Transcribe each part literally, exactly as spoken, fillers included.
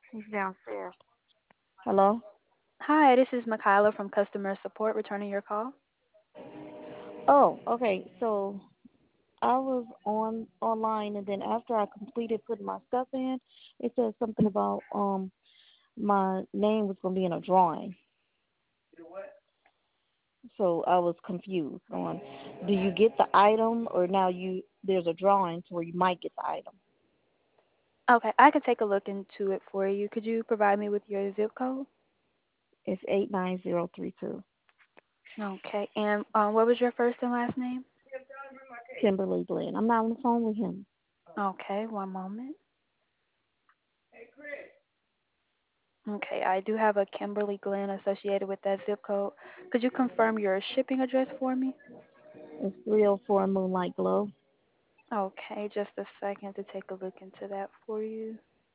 He's downstairs. Hello? Hi, this is Makayla from customer support returning your call. Oh, okay. So I was on online, and then after I completed putting my stuff in, it said something about um my name was gonna be in a drawing. So I was confused on, do you get the item, or now you there's a drawing to where you might get the item. Okay, I can take a look into it for you. Could you provide me with your zip code? It's eight nine zero three two. Okay, and um, what was your first and last name? Kimberly Glenn. I'm not on the phone with him. Okay, one moment. Okay, I do have a Kimberly Glenn associated with that zip code. Could you confirm your shipping address for me? It's three oh four Moonlight Glow. Okay, just a second to take a look into that for you.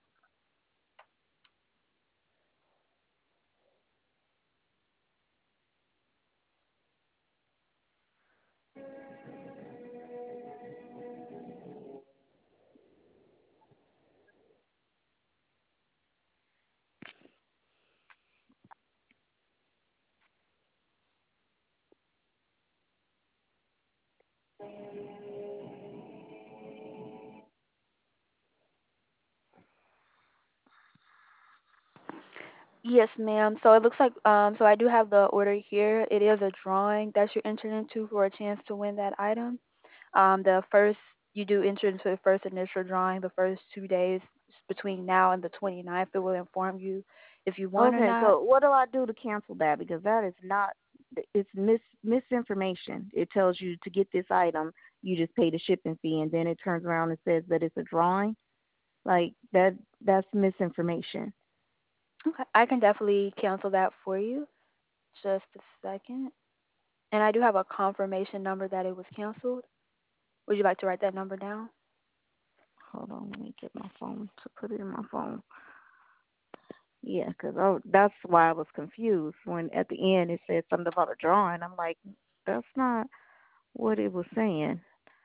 Yes, ma'am. So it looks like um so I do have the order here. It is a drawing that you're entering into for a chance to win that item. Um, the first you do enter into the first initial drawing the first two days between now and the twenty-ninth. It will inform you if you won or Okay, not. so what do I do to cancel that? Because that is not, it's mis misinformation. It tells you to get this item, you just pay the shipping fee, and then it turns around and says that it's a drawing. Like that, that's misinformation. Okay, I can definitely cancel that for you. Just a second. And I do have a confirmation number that it was canceled. Would you like to write that number down? Hold on, let me get my phone to put it in my phone. Yeah, because oh, that's why I was confused when at the end it said something about a drawing. I'm like, that's not what it was saying.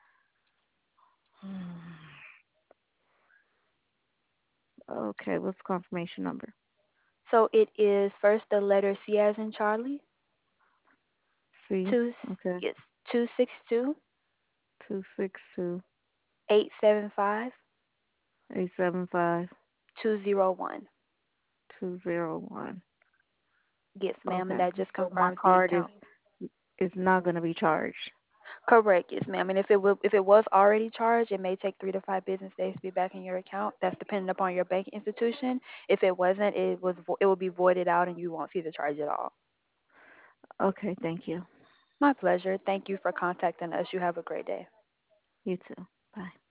Okay, what's the confirmation number? So it is first the letter C as in Charlie. C. Two Okay, yes two six two two six two eight seven five eight seven five two zero one. two zero one. Yes, ma'am, and Okay, that just so my confirms the card is account. is not going to be charged. Correct, yes, ma'am. And if it will, if it was already charged, it may take three to five business days to be back in your account. That's dependent upon your bank institution. If it wasn't, it was vo- it will be voided out, and you won't see the charge at all. Okay, thank you. My pleasure. Thank you for contacting us. You have a great day. You too. Bye.